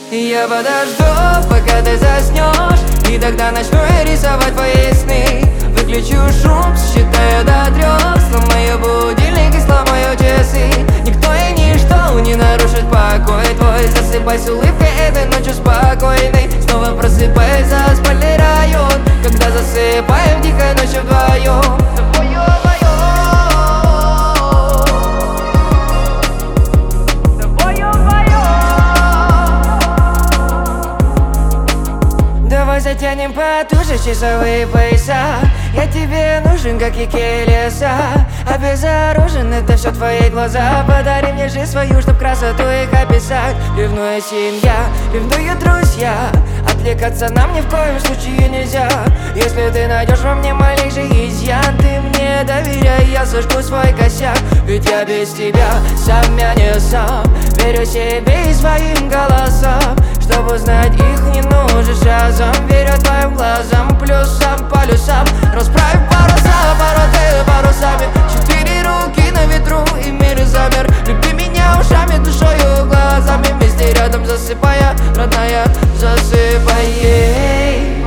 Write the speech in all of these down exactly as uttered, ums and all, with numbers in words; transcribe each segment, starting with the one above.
Я подожду, пока ты заснешь, и тогда начну я рисовать твои сны. Выключу шум, считаю до трех, сломаю будильник и сломаю часы. Никто и ничто не нарушит покой твой. Засыпай с улыбкой этой ночью спокойной. Снова просыпаюсь за спальный район, когда засыпаем тихой ночью вдвоем. Давай затянем потуже часовые пояса. Я тебе нужен, как реке леса. Обезоружен, это все твои глаза. Подари мне жизнь свою, чтоб красоту их описать. Ревнуя семья, ревнуют друзья. Отвлекаться нам ни в коем случае нельзя. Если ты найдешь во мне малейший изъян, ты мне доверяй, я сожгу свой косяк. Ведь я без тебя сам я не сам. Верю себе и своим голосам. Чтобы узнать их, не нужен разом. Верю твоим глазам, плюсам, полюсам. Расправив паруса, пороты парусами. Четыре руки на ветру и мир замер. Люби меня ушами, душою, глазами. Вместе рядом засыпая, родная, засыпай. Ей,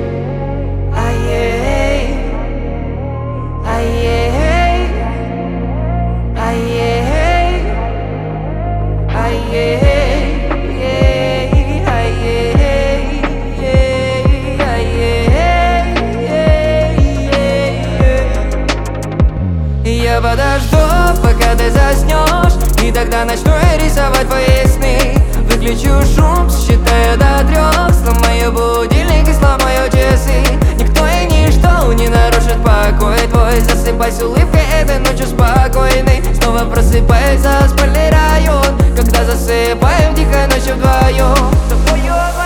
ай-ей, ай-ей, ай-ей, ай-ей. Я подожду, пока ты заснешь, и тогда начну я рисовать твои сны. Выключу шум, считаю до трех, сломаю будильник и сломаю часы. Никто и ничто не нарушит покой твой. Засыпай с улыбкой этой ночью спокойной. Снова просыпаюсь за спальный район, когда засыпаем тихой ночью вдвоем.